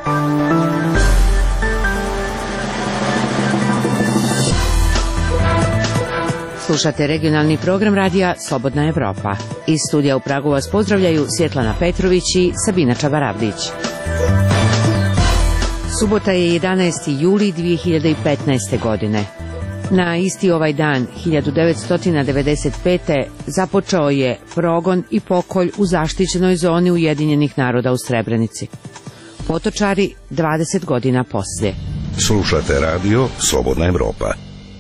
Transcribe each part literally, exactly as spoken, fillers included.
Slušate regionalni program radija Slobodna Evropa. Iz studija u Pragu vas pozdravljaju Svjetlana Petrović i Sabina Čabaravdić. Subota je jedanaesti juli dvije hiljade petnaeste. godine. Na isti ovaj dan, hiljadu devetsto devedeset pete. započeo je progon i pokolj u zaštićenoj zoni Ujedinjenih naroda u Srebrenici. Potočari dvadeset godina poslije. Slušate radio Slobodna Evropa.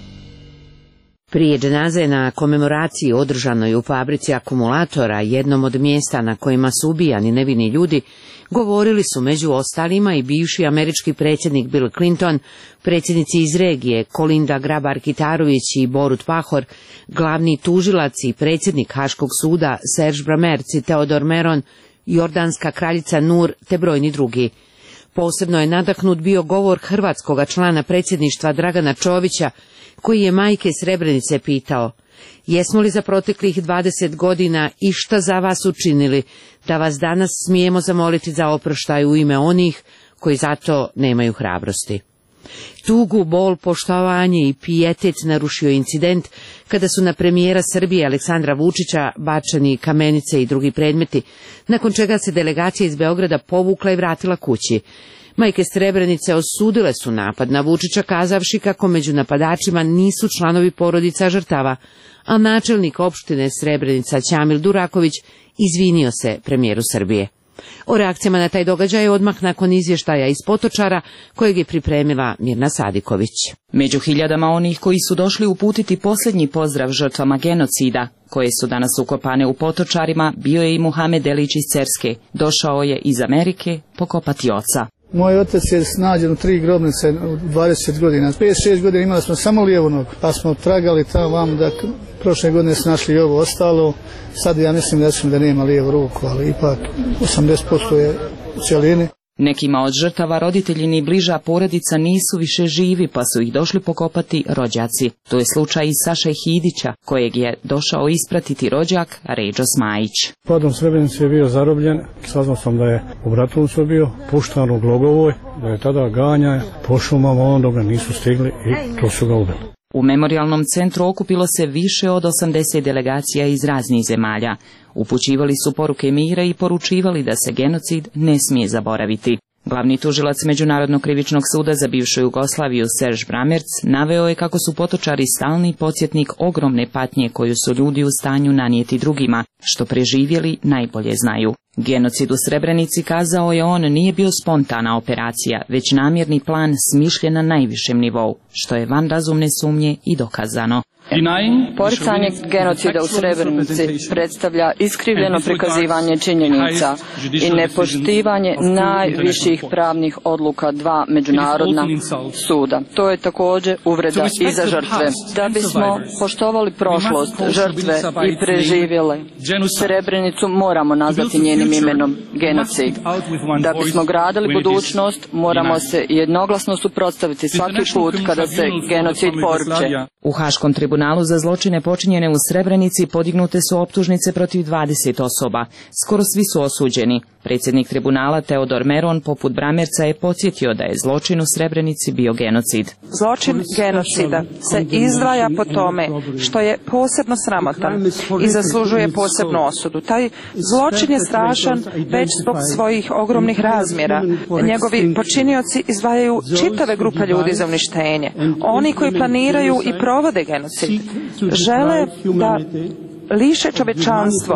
Prije dženaze na komemoraciji održanoj u fabrici akumulatora, jednom od mjesta na kojima su ubijani nevini ljudi, govorili su među ostalima i bivši američki predsjednik Bill Clinton, predsjednici iz regije Kolinda Grabar-Kitarović i Borut Pahor, glavni tužilac i predsjednik Haškog suda Serge Bramerc i Teodor Meron, jordanska kraljica Nur te brojni drugi. Posebno je nadahnut bio govor hrvatskoga člana predsjedništva Dragana Čovića, koji je majke Srebrenice pitao: jesmo li za proteklih dvadeset godina išta za vas učinili, da vas danas smijemo zamoliti za oproštaj u ime onih koji zato nemaju hrabrosti. Tugu, bol, poštovanje i pijetet narušio incident kada su na premijera Srbije Aleksandra Vučića bačeni kamenice i drugi predmeti, nakon čega se delegacija iz Beograda povukla i vratila kući. Majke Srebrenice osudile su napad na Vučića, kazavši kako među napadačima nisu članovi porodica žrtava, a načelnik opštine Srebrenica Ćamil Duraković izvinio se premijeru Srbije. O reakcijama na taj događaj je odmah nakon izvještaja iz Potočara, kojeg je pripremila Mirna Sadiković. Među hiljadama onih koji su došli uputiti posljednji pozdrav žrtvama genocida, koje su danas ukopane u Potočarima, bio je i Muhamed Elić iz Cerske. Došao je iz Amerike pokopati oca. Moj otac je nađen u tri grobnice u dvadeset godina. pet šest godina imali smo samo lijevu nogu, pa smo tragali tamo vam da prošle godine su našli i ovo ostalo. Sad ja mislim da ćemo da nema lijevu ruku, ali ipak osamdeset posto je u cijelini. Nekima od žrtava roditelji ni bliža porodica nisu više živi, pa su ih došli pokopati rođaci. To je slučaj i Saše Hidića, kojeg je došao ispratiti rođak Ređo Zmajić. Padom Srebrenice je bio zarobljen, saznao sam da je u Bratuncu bio, puštan u Glogovoj, da je tada ganja po šumama, onda ga nisu stigli i to su ga ubili. U memorialnom centru okupilo se više od osamdeset delegacija iz raznih zemalja. Upućivali su poruke mira i poručivali da se genocid ne smije zaboraviti. Glavni tužilac Međunarodnog krivičnog suda za bivšu Jugoslaviju Serge Bramerc naveo je kako su Potočari stalni podsjetnik ogromne patnje koju su ljudi u stanju nanijeti drugima, što preživjeli najbolje znaju. Genocid u Srebrenici, kazao je on, nije bio spontana operacija, već namjerni plan smišljen na najvišem nivou, što je van razumne sumnje i dokazano. Poricanje genocida u Srebrenici predstavlja iskrivljeno prikazivanje činjenica i nepoštivanje najviših pravnih odluka dva međunarodna suda. To je također uvreda i za žrtve. Da bismo poštovali prošlost, žrtve i preživjele Srebrenicu, moramo nazvati njenim imenom genocid. Da bismo gradili budućnost, moramo se jednoglasno suprotstaviti svaki put kada se genocid poriče. U Haškom tribunalu za zločine počinjene u Srebrenici podignute su optužnice protiv dvadeset osoba. Skoro svi su osuđeni. Predsjednik tribunala Teodor Meron, poput Bramerca, je podsjetio da je zločin u Srebrenici bio genocid. Zločin genocida se izdvaja po tome što je posebno sramotan i zaslužuje posebnu osudu. Taj zločin je strašan već zbog svojih ogromnih razmjera. Njegovi počinioci izdvajaju čitave grupe ljudi za uništenje. Oni koji planiraju i provode genocid žele da liše čovječanstvo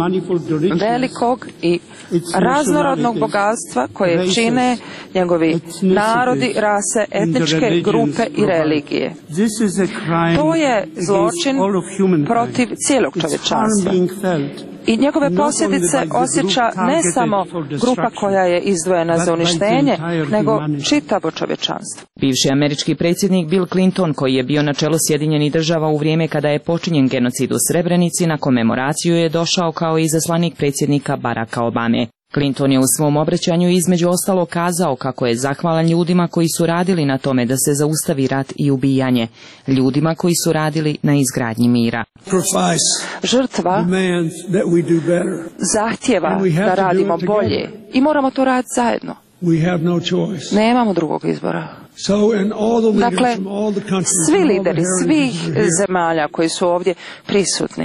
velikog i raznorodnog bogatstva koje čine njegovi narodi, rase, etničke grupe i religije. To je zločin protiv cijelog čovječanstva. I njegove posljedice osjeća ne samo grupa koja je izdvojena za uništenje, nego čitavo čovječanstvo. Bivši američki predsjednik Bill Clinton, koji je bio na čelu Sjedinjenih država u vrijeme kada je počinjen genocid u Srebrenici, na komemoraciju je došao kao izaslanik predsjednika Baracka Obame. Clinton je u svom obraćanju između ostalo kazao kako je zahvalan ljudima koji su radili na tome da se zaustavi rat i ubijanje, ljudima koji su radili na izgradnji mira. Žrtva zahtjeva da radimo bolje i moramo to raditi zajedno. Nemamo drugog izbora. Dakle, svi lideri svih zemalja koji su ovdje prisutni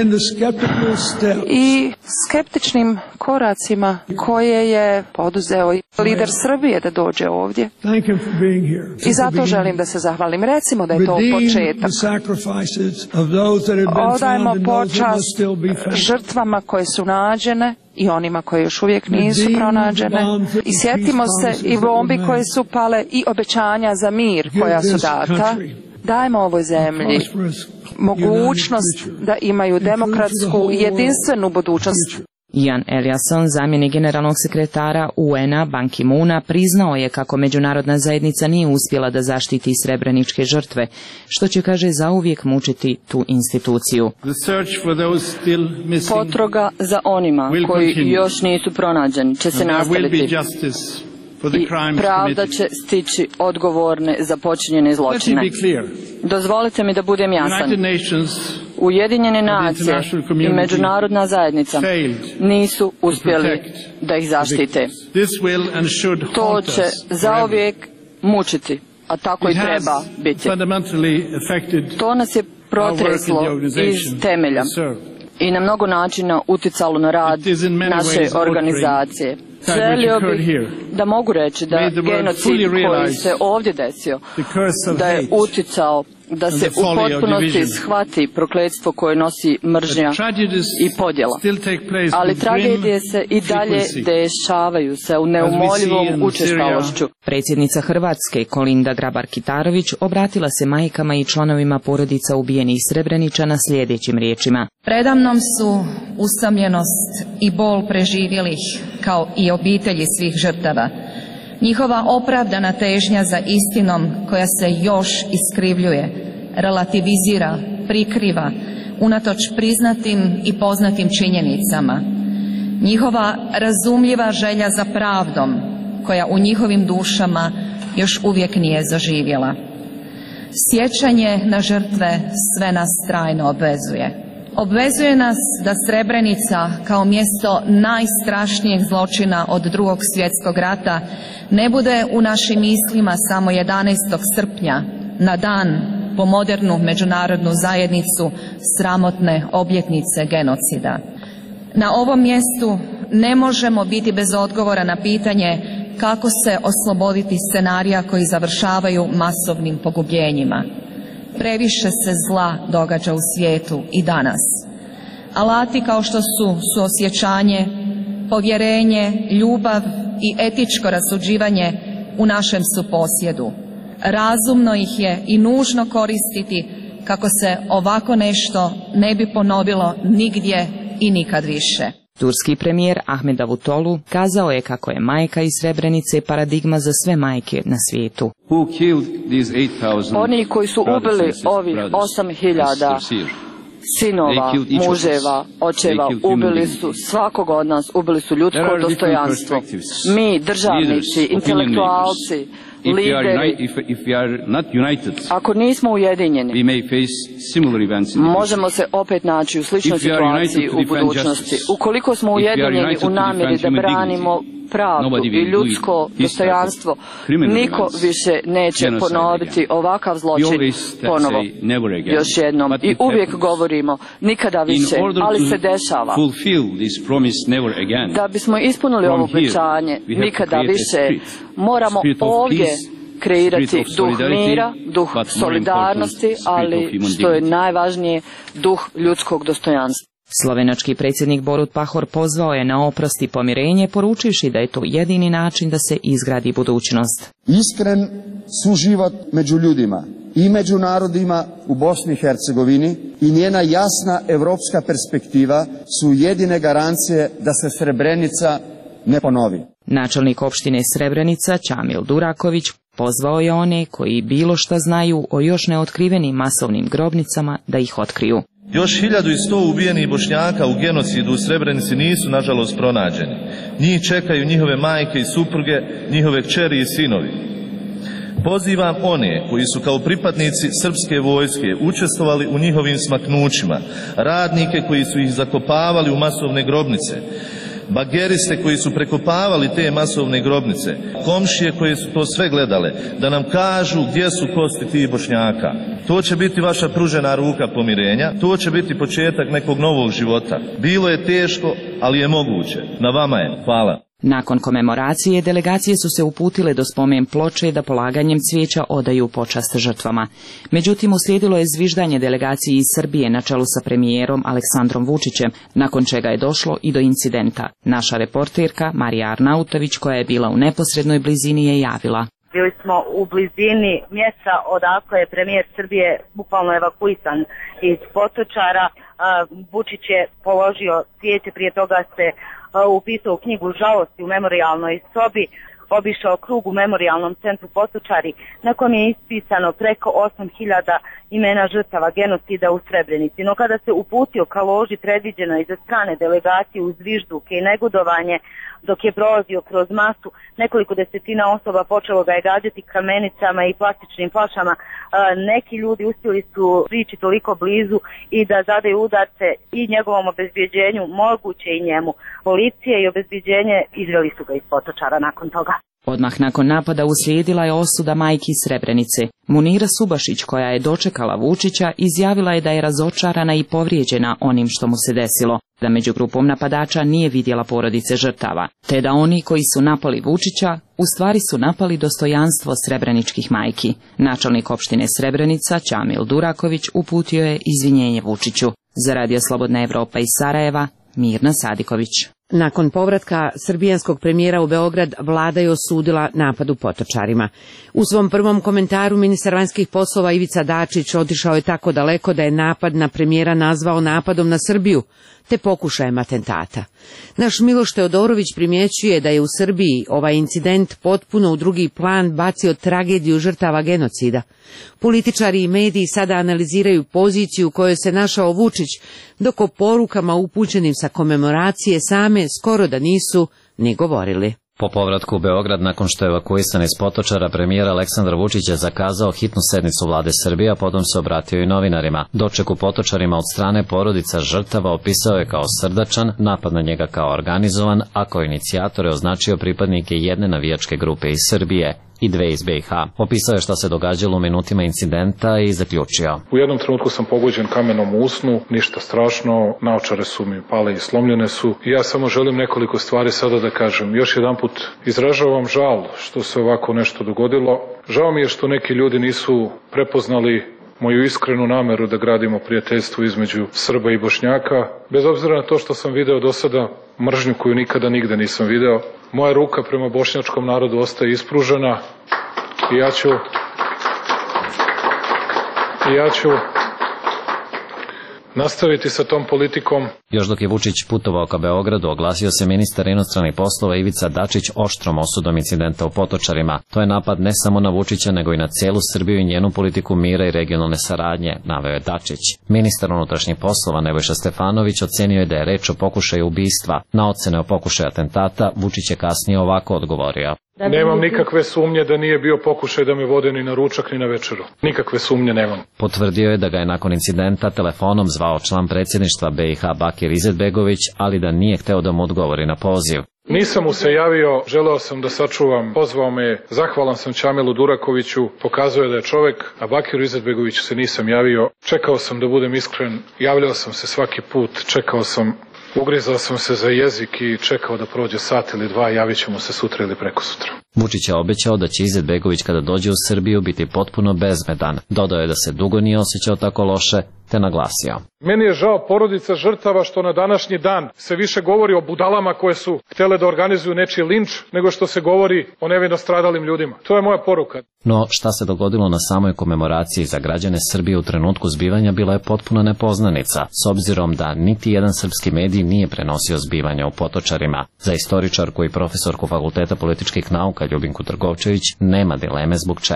i skeptičnim koracima koje je poduzeo lider Srbije da dođe ovdje. I zato želim da se zahvalim. Recimo da je to početak. Odajemo počast žrtvama koje su nađene i onima koje još uvijek nisu pronađene. I sjetimo se i bombi koje su pale i obećanja za mir koja su data. Dajmo ovoj zemlji mogućnost da imaju demokratsku i jedinstvenu budućnost. Ian Eliasson, zamjenik generalnog sekretara U N A Ban Ki-moona, priznao je kako međunarodna zajednica nije uspjela da zaštiti srebreničke žrtve, što će, kaže, zauvijek mučiti tu instituciju. Potraga za onima koji još nisu pronađeni će se nastaviti i pravda će stići odgovorne za počinjene zločine. Dozvolite mi da budem jasan. Ujedinjene nacije i međunarodna zajednica nisu uspjeli da ih zaštite. To će zauvijek mučiti, a tako i treba biti. To nas je protreslo iz temelja i na mnogo načina utjecalo na rad naše organizacije. Želio bih da mogu reći da genocid koji se ovdje desio, da je utjecao da se u potpunosti shvati prokletstvo koje nosi mržnja i podjela. Ali tragedije se i dalje dešavaju se u neumoljivom učestalošću. Predsjednica Hrvatske Kolinda Grabar-Kitarović obratila se majkama i članovima porodica ubijenih Srebreničana sljedećim riječima. Predamnom su usamljenost i bol preživjelih kao i obitelji svih žrtava. Njihova opravdana težnja za istinom koja se još iskrivljuje, relativizira, prikriva, unatoč priznatim i poznatim činjenicama. Njihova razumljiva želja za pravdom koja u njihovim dušama još uvijek nije zaživjela. Sjećanje na žrtve sve nas trajno obvezuje. Obvezuje nas da Srebrenica kao mjesto najstrašnijeg zločina od Drugog svjetskog rata ne bude u našim mislima samo jedanaestog srpnja, na dan po modernu međunarodnu zajednicu sramotne obljetnice genocida. Na ovom mjestu ne možemo biti bez odgovora na pitanje kako se osloboditi scenarija koji završavaju masovnim pogubljenjima. Previše se zla događa u svijetu i danas. Alati kao što su suosjećanje, povjerenje, ljubav i etičko rasuđivanje u našem su posjedu. Razumno ih je i nužno koristiti kako se ovako nešto ne bi ponovilo nigdje i nikad više. Turski premijer Ahmed Davutoglu kazao je kako je majka iz Srebrenice paradigma za sve majke na svijetu. Oni koji su ubili ovih osam hiljada sinova, muževa, očeva, ubili su svakog od nas, ubili su ljudsko dostojanstvo. Mi, državnici, intelektualci, lideri, ako nismo ujedinjeni, možemo se opet naći u sličnoj situaciji u budućnosti. Ukoliko smo ujedinjeni u namjeri da branimo pravdu i ljudsko dostojanstvo, niko više neće ponoviti ovakav zločin ponovo. Još jednom. I uvijek govorimo nikada više, ali se dešava. Da bismo ispunili ovo obećanje nikada više, moramo ovdje kreirati duh mira, duh solidarnosti, ali što je najvažnije, duh ljudskog dostojanstva. Slovenački predsjednik Borut Pahor pozvao je na oprost i pomirenje, poručivši da je to jedini način da se izgradi budućnost. Iskren suživot među ljudima i među narodima u Bosni i Hercegovini i njena jasna evropska perspektiva su jedine garancije da se Srebrenica ne ponovi. Načelnik opštine Srebrenica, Čamil Duraković, pozvao je one koji bilo šta znaju o još neotkrivenim masovnim grobnicama da ih otkriju. Još hiljadu i sto ubijenih Bošnjaka u genocidu u Srebrenici nisu nažalost pronađeni. Njih čekaju njihove majke i supruge, njihove kćeri i sinovi. Pozivam one koji su kao pripadnici srpske vojske učestvovali u njihovim smaknućima, radnike koji su ih zakopavali u masovne grobnice, bageriste koji su prekopavali te masovne grobnice, komšije koje su to sve gledale, da nam kažu gdje su kosti tih Bošnjaka. To će biti vaša pružena ruka pomirenja, to će biti početak nekog novog života. Bilo je teško, ali je moguće. Na vama je. Hvala. Nakon komemoracije, delegacije su se uputile do spomen ploče da polaganjem cvijeća odaju počast žrtvama. Međutim, uslijedilo je zviždanje delegacije iz Srbije na čelu sa premijerom Aleksandrom Vučićem, nakon čega je došlo i do incidenta. Naša reporterka Marija Arnautović, koja je bila u neposrednoj blizini, je javila. Bili smo u blizini mjesta odakle je premijer Srbije bukvalno evakuisan iz Potočara. Vučić je položio cvijeće, prije toga se upisao u knjigu žalosti u memorijalnoj sobi, obišao krug u memorijalnom centru Potočari, na kojem je ispisano preko osam hiljada imena žrtava genocida u Srebrenici. No kada se uputio ka loži predviđenoj za strane delegacije uz zvižduke i negodovanje, dok je prolazio kroz masu, nekoliko desetina osoba počelo ga je gađati kamenicama i plastičnim flašama. Neki ljudi uspjeli su prići toliko blizu i da zadaju udarce i njegovom obezbjeđenju, moguće i njemu. Policije i obezbjeđenje izveli su ga iz Potočara nakon toga. Odmah nakon napada uslijedila je osuda majki iz Srebrenice. Munira Subašić, koja je dočekala Vučića, izjavila je da je razočarana i povrijeđena onim što mu se desilo, da među grupom napadača nije vidjela porodice žrtava, te da oni koji su napali Vučića u stvari su napali dostojanstvo srebreničkih majki. Načelnik opštine Srebrenica, Ćamil Duraković, uputio je izvinjenje Vučiću. Za Radio Slobodna Evropa iz Sarajeva, Mirna Sadiković. Nakon povratka srbijanskog premijera u Beograd, vlada je osudila napad u Potočarima. U svom prvom komentaru ministar vanjskih poslova Ivica Dačić otišao je tako daleko da je napad na premijera nazvao napadom na Srbiju, te pokušajem atentata. Naš Miloš Teodorović primjećuje da je u Srbiji ovaj incident potpuno u drugi plan bacio tragediju žrtava genocida. Političari i mediji sada analiziraju poziciju u kojoj se našao Vučić, dok o porukama upućenim sa komemoracije same skoro da nisu ni govorili. Po povratku u Beograd, nakon što je evakuisan iz Potočara, premijer Aleksandar Vučić je zakazao hitnu sednicu vlade Srbije, a potom se obratio i novinarima. Doček u Potočarima od strane porodica žrtava opisao je kao srdačan, napad na njega kao organizovan, a kao inicijatore označio pripadnike jedne navijačke grupe iz Srbije i dve iz be i ha. Opisao je šta se događalo u minutima incidenta i zaključio. U jednom trenutku sam pogođen kamenom u usnu, ništa strašno, naočare su mi pale i slomljene su. I ja samo želim nekoliko stvari sada da kažem. Još jedan put izražavam žal što se ovako nešto dogodilo. Žao mi je što neki ljudi nisu prepoznali moju iskrenu nameru da gradimo prijateljstvo između Srba i Bošnjaka. Bez obzira na to što sam video do sada mržnju koju nikada nigde nisam video, moja ruka prema bošnjačkom narodu ostaje ispružena i ja ću i ja ću nastaviti sa tom politikom. Još dok je Vučić putovao ka Beogradu, oglasio se ministar inostranih poslova Ivica Dačić oštrom osudom incidenta u Potočarima. To je napad ne samo na Vučića, nego i na cijelu Srbiju i njenu politiku mira i regionalne saradnje, naveo je Dačić. Ministar unutrašnjih poslova Nebojša Stefanović ocenio je da je reč o pokušaju ubistva. Na ocene o pokušaju atentata Vučić je kasnije ovako odgovorio. Nemam nikakve sumnje da nije bio pokušaj da me vode ni na ručak ni na večeru. Nikakve sumnje nemam. Potvrdio je da ga je nakon incidenta telefonom zvao član predsjedništva be i ha Bakir Izetbegović, ali da nije hteo da mu odgovori na poziv. Nisam mu se javio, želeo sam da sačuvam, pozvao me, zahvalan sam Ćamilu Durakoviću, pokazuje da je čovek, a Bakiru Izetbegoviću se nisam javio. Čekao sam da budem iskren, javljao sam se svaki put, čekao sam, ugrizao sam se za jezik i čekao da prođe sat ili dva, javit ćemo se sutra ili preko sutra. Vučić je obećao da će Izetbegović kada dođe u Srbiju biti potpuno bezbedan. Dodao je da se dugo nije osjećao tako loše, te naglasio. Meni je žao porodica žrtava što na današnji dan se više govori o budalama koje su htjele da organizuju nečiji linč, nego što se govori o nevino stradalim ljudima. To je moja poruka. No, šta se dogodilo na samoj komemoraciji za građane Srbije u trenutku zbivanja bila je potpuna nepoznanica, s obzirom da niti jedan srpski medij nije prenosio zbivanja u Potočarima. Za istoričarku i profesorku Fakulteta političkih nauka Ljubinku Trgovčević nema dileme zbog čega.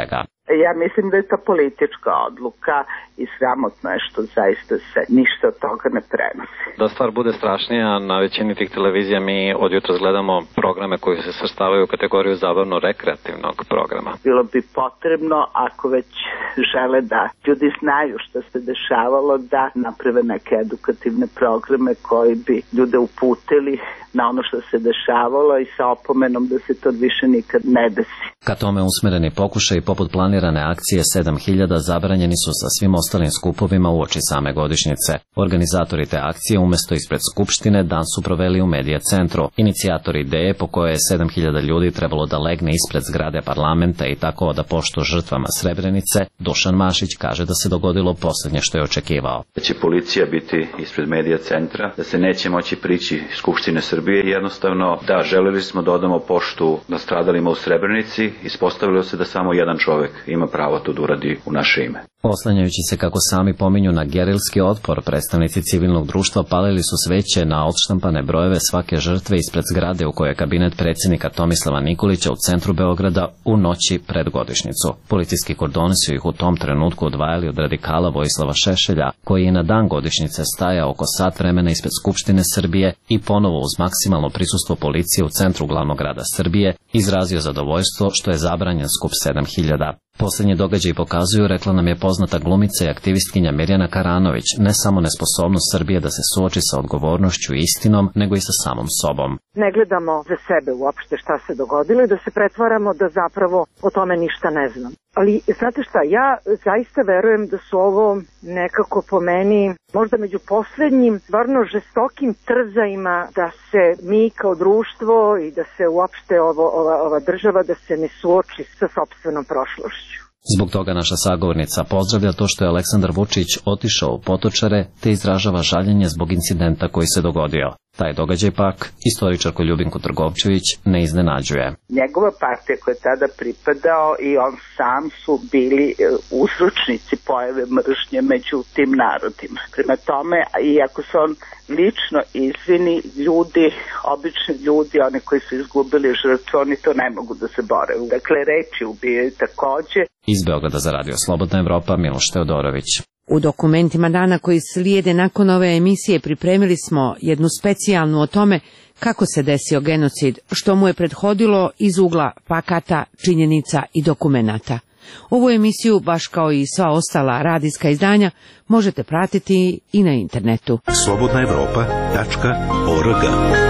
Ja mislim da je to politička odluka i sramotno je što zaista se ništa od toga ne prenosi. Da stvar bude strašnija, na većini tih televizija mi od jutra gledamo programe koji se svrstavaju u kategoriju zabavno-rekreativnog programa. Bilo bi potrebno, ako već žele da ljudi znaju što se dešavalo, da naprave neke edukativne programe koji bi ljude uputili na ono što se dešavalo i sa opomenom da se to više nikad ne desi. Ka tome usmereni pokušaj poput planirane akcije sedam hiljada zabranjeni su sa svim ostalim skupovima uoči same godišnjice. Organizatori te akcije umesto ispred Skupštine dan su proveli u Medija centru. Inicijator ideje po kojoj je sedam hiljada ljudi trebalo da legne ispred zgrade parlamenta i tako da poštu žrtvama Srebrenice, Dušan Mašić kaže da se dogodilo posljednje što je očekivao. Da će policija biti ispred Medija centra, da se neće moći prići Skupštine Srbije i jednostavno da želeli smo da odamo poštu nastradalima u Srebrenici, ispostavilo se da samo jedan čovek ima pravo to da uradi u naše ime. Oslanjajući se, kako sami pominju, na gerilski otpor, predstavnici civilnog društva palili su sveće na odštampane brojeve svake žrtve ispred zgrade u kojoj je kabinet predsjednika Tomislava Nikolića u centru Beograda u noći pred godišnjicu. Policijski kordoni su ih u tom trenutku odvajali od radikala Vojislava Šešelja, koji je na dan godišnjice stajao oko sat vremena ispred Skupštine Srbije i ponovo uz maksimalno prisustvo policije u centru glavnog grada Srbije izrazio zadovoljstvo što je zabranjen skup sedam hiljada. Posljednji događaji pokazuju, rekla nam je poznata glumica i aktivistkinja Mirjana Karanović, ne samo nesposobnost Srbije da se suoči sa odgovornošću i istinom, nego i sa samom sobom. Ne gledamo za sebe uopšte šta se dogodilo i da se pretvaramo da zapravo o tome ništa ne znam. Ali znate šta, ja zaista verujem da su ovo nekako po meni možda među poslednjim stvarno žestokim trzajima da se mi kao društvo i da se uopšte ovo, ova, ova država da se ne suoči sa sopstvenom prošlošću. Zbog toga naša sagovornica pozdravlja to što je Aleksandar Vučić otišao u Potočare te izražava žaljenje zbog incidenta koji se dogodio. Taj događaj pak istoričarku Ljubinku Trgovčević ne iznenađuje. Njegova partija koja je tada pripadao i on sam su bili uzročnici pojave mržnje među tim narodima. Prema tome, iako se on lično izvini, ljudi, obični ljudi, oni koji su izgubili žrtvu, oni to ne mogu da se bore. Dakle, reči ubijaju takođe. Iz Beograda za Radio Slobodna Evropa, Miloš Teodorović. U dokumentima dana koji slijede nakon ove emisije pripremili smo jednu specijalnu o tome kako se desio genocid, što mu je prethodilo iz ugla fakata, činjenica i dokumenata. Ovu emisiju, baš kao i sva ostala radijska izdanja, možete pratiti i na internetu. slobodna evropa tačka org.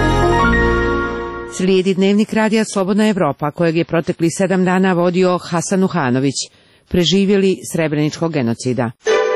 Slijedi dnevnik radija Slobodna Evropa, kojeg je protekli sedam dana vodio Hasan Uhanović, preživjeli Srebreničkog genocida.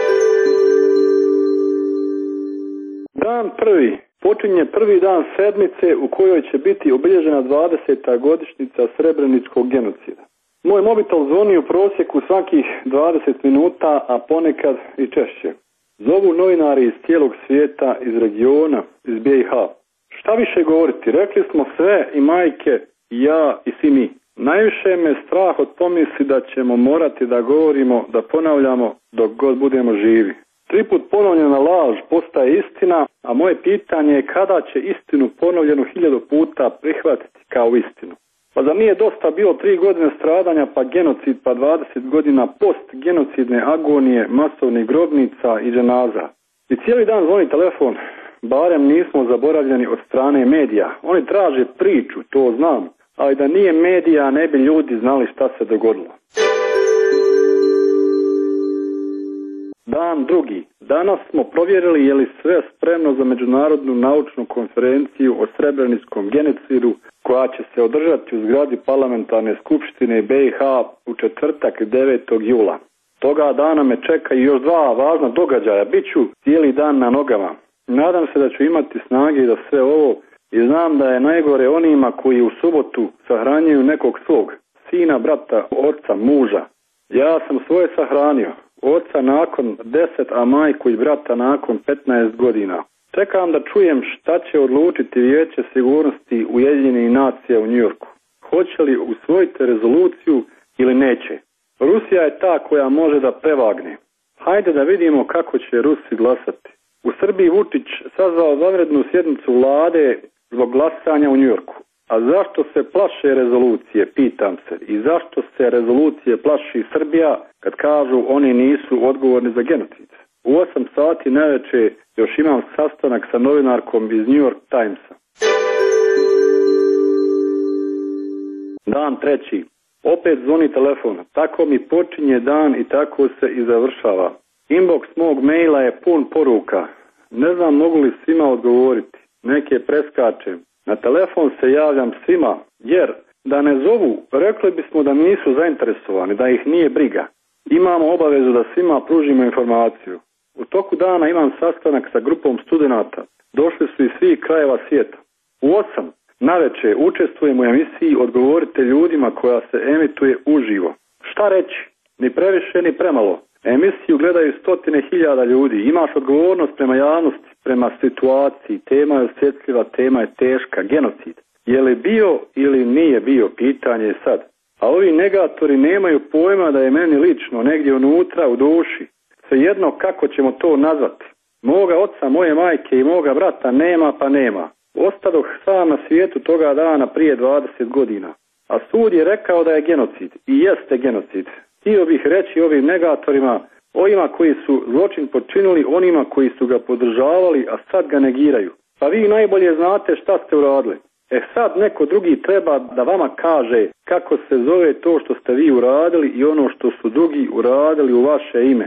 Dan prvi počinje prvi dan sedmice u kojoj će biti obilježena dvadeseta godišnjica Srebreničkog genocida. Moj mobitel zvoni u prosjeku svakih dvadeset minuta, a ponekad i češće. Zovu novinari iz cijelog svijeta, iz regiona, iz B i H. Šta više govoriti, rekli smo sve, i majke, i ja, i svi mi. Najviše me strah od pomisli da ćemo morati da govorimo, da ponavljamo dok god budemo živi. Triput ponovljena laž postaje istina, a moje pitanje je kada će istinu ponovljenu hiljadu puta prihvatiti kao istinu. Pa zar nije dosta bilo tri godine stradanja, pa genocid, pa dvadeset godina post genocidne agonije, masovnih grobnica i dženaza? I cijeli dan zvoni telefon, barem nismo zaboravljeni od strane medija. Oni traže priču, to znam, ali da nije medija ne bi ljudi znali šta se dogodilo. Dan drugi. Danas smo provjerili je li sve spremno za međunarodnu naučnu konferenciju o Srebreničkom genocidu koja će se održati u zgradi parlamentarne skupštine B i H u četvrtak devetog jula. Toga dana me čeka i još dva važna događaja. Biću cijeli dan na nogama. Nadam se da ću imati snage za sve ovo i znam da je najgore onima koji u subotu sahranjuju nekog svog sina, brata, oca, muža. Ja sam svoje sahranio. Oca nakon deset, a majku i brata nakon petnaest godina. Čekam da čujem šta će odlučiti Vijeće sigurnosti Ujedinjenih nacija u Njujorku. Hoće li usvojiti rezoluciju ili neće? Rusija je ta koja može da prevagne. Hajde da vidimo kako će Rusi glasati. U Srbiji Vučić sazvao vanrednu sjednicu vlade zbog glasanja u Njujorku. A zašto se plaše rezolucije, pitam se, i zašto se rezolucije plaši Srbija kad kažu oni nisu odgovorni za genocid? U osam sati naveče još imam sastanak sa novinarkom iz New York Timesa. Dan treći. Opet zvoni telefon. Tako mi počinje dan i tako se i završava. Inbox mog maila je pun poruka. Ne znam mogu li svima odgovoriti. Neke preskačem. Na telefon se javljam svima, jer da ne zovu, rekli bismo da nisu zainteresovani, da ih nije briga. Imamo obavezu da svima pružimo informaciju. U toku dana imam sastanak sa grupom studenata. Došli su iz svih krajeva svijeta. U osam naveče učestvujem u emisiji Odgovorite ljudima koja se emituje uživo. Šta reći? Ni previše ni premalo. Emisiju gledaju stotine hiljada ljudi. Imaš odgovornost prema javnosti, prema situaciji. Tema je osjetljiva, tema je teška, genocid. Je li bio ili nije bio, pitanje je sad. A ovi negatori nemaju pojma da je meni lično, negdje unutra, u duši. Svejedno kako ćemo to nazvati. Moga oca, moje majke i moga brata nema pa nema. Ostadoh sam na svijetu toga dana prije dvadeset godina. A sud je rekao da je genocid. I jeste genocid. Htio bih reći ovim negatorima, ovima koji su zločin počinili, onima koji su ga podržavali, a sad ga negiraju. Pa vi najbolje znate šta ste uradili. E sad neko drugi treba da vama kaže kako se zove to što ste vi uradili i ono što su drugi uradili u vaše ime.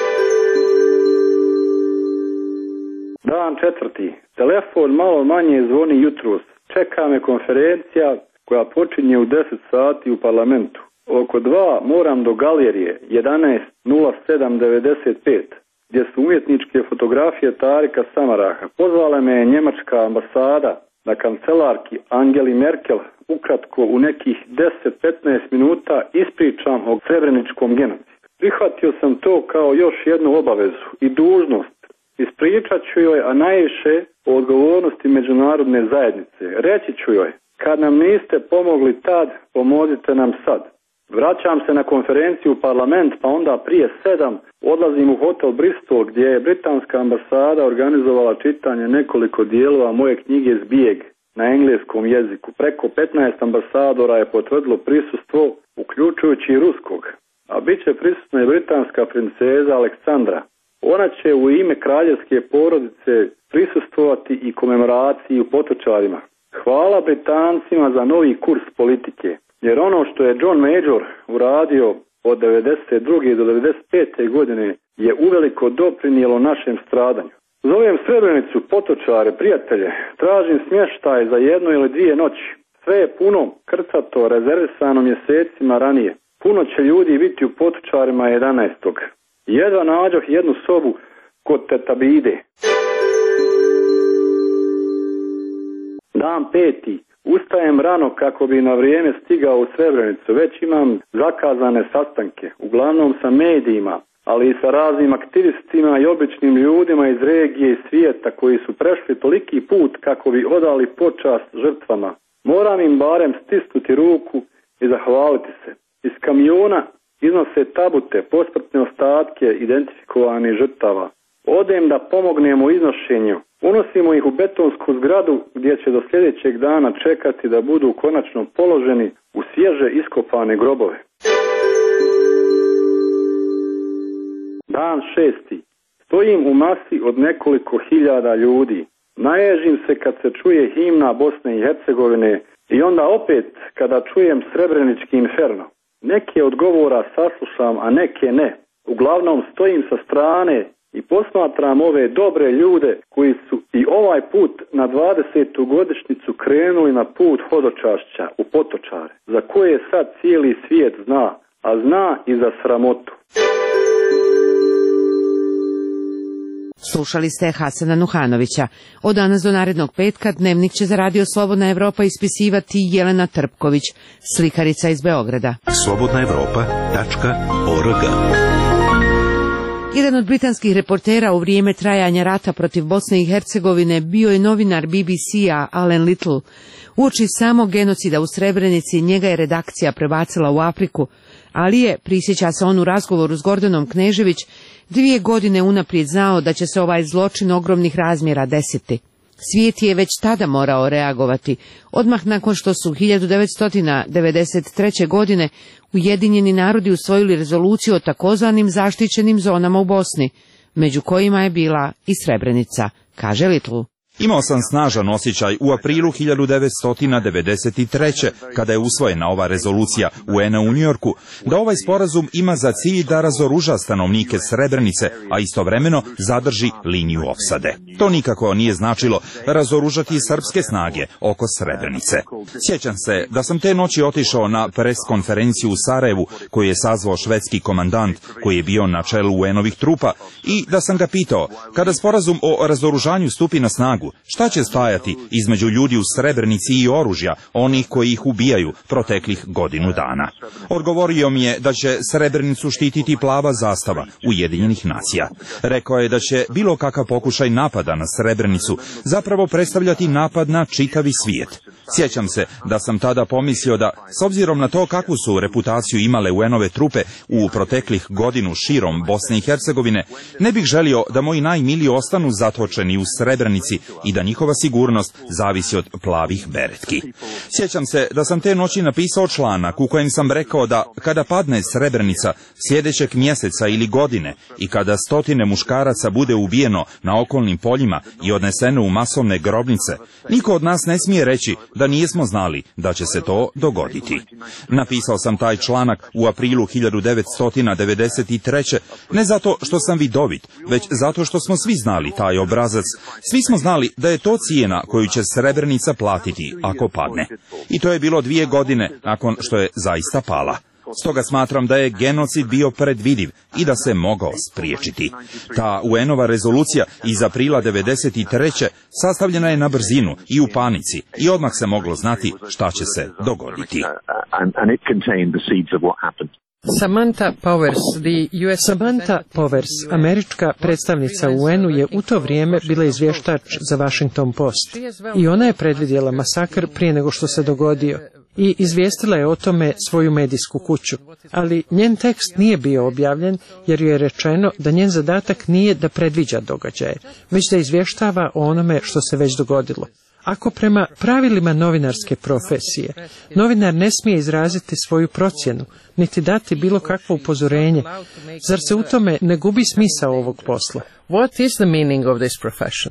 Dan četvrti. Telefon malo manje zvoni jutros. Čeka me konferencija koja počinje u deset sati u parlamentu. Oko dva moram do galerije jedanaest nula sedam devedeset pet, gdje su umjetničke fotografije Tarika Samaraha. Pozvala me je njemačka ambasada na kancelarki Angeli Merkel. Ukratko u nekih deset do petnaest minuta ispričam o srebreničkom genocidu. Prihvatio sam to kao još jednu obavezu i dužnost. Ispričat ću joj, a najviše o odgovornosti međunarodne zajednice. Reći ću joj, kad nam niste pomogli tad, pomozite nam sad. Vraćam se na konferenciju u parlament, pa onda prije sedam odlazim u hotel Bristol, gdje je britanska ambasada organizovala čitanje nekoliko dijelova moje knjige Zbijeg na engleskom jeziku. Preko petnaest ambasadora je potvrdilo prisustvo, uključujući i ruskog. A bit će prisutna i britanska princeza Aleksandra. Ona će u ime kraljevske porodice prisustvovati i komemoraciji u Potočarima. Hvala Britancima za novi kurs politike, jer ono što je John Major uradio od devedeset druge do devedeset pete godine je uveliko doprinijelo našem stradanju. Zovem Srebrenicu, Potočare, prijatelje, tražim smještaj za jednu ili dvije noći. Sve je puno, krcato, rezervisano mjesecima ranije. Puno će ljudi biti u Potočarima jedanaestog Jedva nađoh jednu sobu kod teta Bide. Dan peti. Ustajem rano kako bi na vrijeme stigao u Srebrenicu. Već imam zakazane sastanke, uglavnom sa medijima, ali i sa raznim aktivistima i običnim ljudima iz regije i svijeta koji su prešli toliki put kako bi odali počast žrtvama. Moram im barem stisnuti ruku i zahvaliti se. Iz kamiona iznose tabute, posmrtne ostatke identifikovanih žrtava. Odem da pomognem u iznošenju. Unosimo ih u betonsku zgradu gdje će do sljedećeg dana čekati da budu konačno položeni u svježe iskopane grobove. Dan šesti. Stojim u masi od nekoliko hiljada ljudi. Naježim se kad se čuje himna Bosne i Hercegovine i onda opet kada čujem Srebrenički inferno. Neke od govora saslušam, a neke ne. Uglavnom stojim sa strane i posmatram ove dobre ljude koji su i ovaj put na dvadesetu godišnjicu krenuli na put hodočašća u Potočare, za koje sad cijeli svijet zna, a zna i za sramotu. Slušali ste Hasana Nuhanovića. Od danas do narednog petka Dnevnik će za Radio Slobodna Evropa ispisivati Jelena Trpković, slikarica iz Beograda. slobodna evropa tačka org. Jedan od britanskih reportera u vrijeme trajanja rata protiv Bosne i Hercegovine bio je novinar B B C-a Alan Little. Uoči samog genocida u Srebrenici njega je redakcija prebacila u Afriku, ali je, prisjeća se on u razgovoru s Gordanom Knežević, dvije godine unaprijed znao da će se ovaj zločin ogromnih razmjera desiti. Svijet je već tada morao reagovati, odmah nakon što su hiljadu devetsto devedeset treće. godine Ujedinjeni narodi usvojili rezoluciju o takozvanim zaštićenim zonama u Bosni, među kojima je bila i Srebrenica, kaže Little. Imao sam snažan osjećaj u aprilu hiljadu devetsto devedeset treće. kada je usvojena ova rezolucija U N-a u Njujorku, da ovaj sporazum ima za cilj da razoruža stanovnike Srebrenice, a istovremeno zadrži liniju opsade. To nikako nije značilo razoružati srpske snage oko Srebrenice. Sjećam se da sam te noći otišao na pres konferenciju u Sarajevu, koju je sazvao švedski komandant koji je bio na čelu U N-ovih trupa, i da sam ga pitao, kada sporazum o razoružanju stupi na snagu, šta će stajati između ljudi u Srebrenici i oružja, onih koji ih ubijaju proteklih godinu dana? Odgovorio mi je da će Srebrenicu štititi plava zastava Ujedinjenih nacija. Rekao je da će bilo kakav pokušaj napada na Srebrenicu zapravo predstavljati napad na čitavi svijet. Sjećam se da sam tada pomislio da, s obzirom na to kakvu su reputaciju imale U N-ove trupe u proteklih godinu širom Bosne i Hercegovine, ne bih želio da moji najmiliji ostanu zatočeni u Srebrenici i da njihova sigurnost zavisi od plavih beretki. Sjećam se da sam te noći napisao članak u kojem sam rekao da kada padne Srebrenica sljedećeg mjeseca ili godine i kada stotine muškaraca bude ubijeno na okolnim poljima i odneseno u masovne grobnice, niko od nas ne smije reći da nismo znali da će se to dogoditi. Napisao sam taj članak u aprilu hiljadu devetsto devedeset treće. ne zato što sam vidovit, već zato što smo svi znali taj obrazac. Svi smo znali da je to cijena koju će Srebrenica platiti ako padne. I to je bilo dvije godine nakon što je zaista pala. Stoga smatram da je genocid bio predvidiv i da se mogao spriječiti. Ta U N-ova rezolucija iz aprila devedeset treće. sastavljena je na brzinu i u panici i odmah se moglo znati šta će se dogoditi. Samantha Powers, the U S Samantha Powers, američka predstavnica U N-u, je u to vrijeme bila izvještač za Washington Post. I ona je predvidjela masakr prije nego što se dogodio i izvijestila je o tome svoju medijsku kuću. Ali njen tekst nije bio objavljen jer joj je rečeno da njen zadatak nije da predviđa događaje, već da izvještava o onome što se već dogodilo. Ako prema pravilima novinarske profesije, novinar ne smije izraziti svoju procjenu, niti dati bilo kakvo upozorenje, zar se u tome ne gubi smisao ovog posla? What is the meaning of this profession?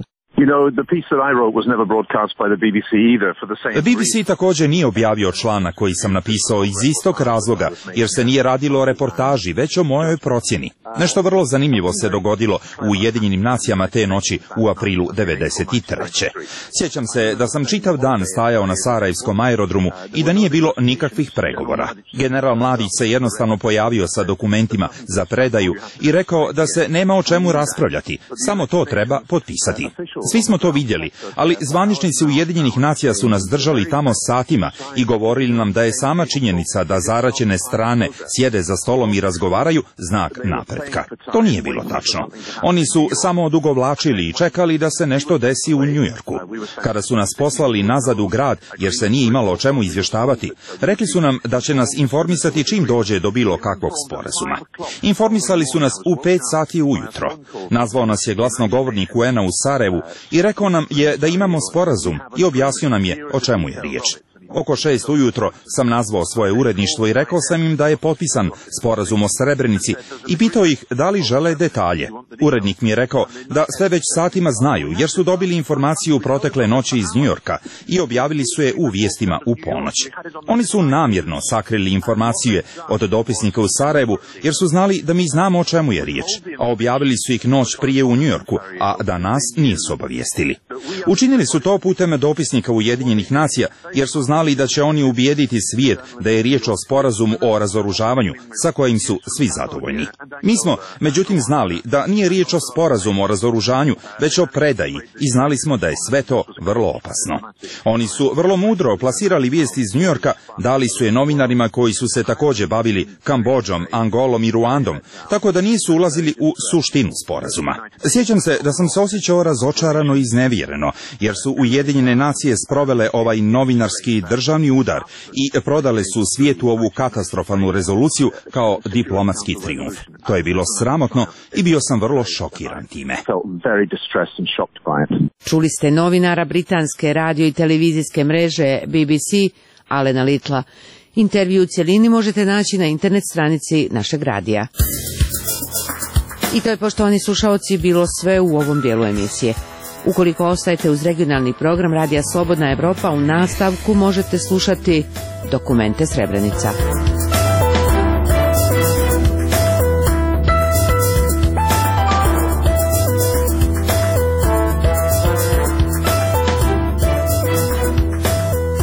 B B C također nije objavio članak koji sam napisao iz istog razloga, jer se nije radilo o reportaži, već o mojoj procjeni. Nešto vrlo zanimljivo se dogodilo u Ujedinjenim nacijama te noći u aprilu devedeset treće. Sjećam se da sam čitav dan stajao na Sarajevskom aerodromu i da nije bilo nikakvih pregovora. General Mladić se jednostavno pojavio sa dokumentima za predaju i rekao da se nema o čemu raspravljati, samo to treba potpisati. Svi smo to vidjeli, ali zvaničnici Ujedinjenih nacija su nas držali tamo satima i govorili nam da je sama činjenica da zaraćene strane sjede za stolom i razgovaraju znak napretka. To nije bilo tačno. Oni su samo odugovlačili i čekali da se nešto desi u Njujorku. Kada su nas poslali nazad u grad, jer se nije imalo o čemu izvještavati, rekli su nam da će nas informisati čim dođe do bilo kakvog sporazuma. Informisali su nas u pet sati ujutro. Nazvao nas je glasnogovornik U N-a u Sarajevu i rekao nam je da imamo sporazum i objasnio nam je o čemu je riječ. Oko šest ujutro sam nazvao svoje uredništvo i rekao sam im da je potpisan sporazum o Srebrenici i pitao ih da li žele detalje. Urednik mi je rekao da sve već satima znaju jer su dobili informaciju protekle noći iz Njujorka i objavili su je u vijestima u ponoć. Oni su namjerno sakrili informacije od dopisnika u Sarajevu jer su znali da mi znamo o čemu je riječ, a objavili su ih noć prije u Njujorku, a da nas nisu obavijestili. Učinili su to putem dopisnika Ujedinjenih nacija jer su znali da će oni ubijediti svijet da je riječ o sporazumu o razoružavanju sa kojim su svi zadovoljni. Mi smo, međutim, znali da nije riječ o sporazumu o razoružanju, već o predaji i znali smo da je sve to vrlo opasno. Oni su vrlo mudro plasirali vijesti iz Njujorka, dali su je novinarima koji su se također bavili Kambodžom, Angolom i Ruandom, tako da nisu ulazili u suštinu sporazuma. Sjećam se da sam se osjećao razočarano i iznevijen neprimjereno, jer su Ujedinjene nacije sprovele ovaj novinarski državni udar i prodale su svijetu ovu katastrofalnu rezoluciju kao diplomatski trijumf. To je bilo sramotno i bio sam vrlo šokiran time. Čuli ste novinara britanske radio i televizijske mreže B B C, Alena Littla. Intervju u cjelini možete naći na internet stranici našeg radija. I to je, poštovani slušaoci, bilo sve u ovom dijelu emisije. Ukoliko ostajete uz regionalni program Radija Slobodna Evropa, u nastavku možete slušati Dokumente Srebrenica.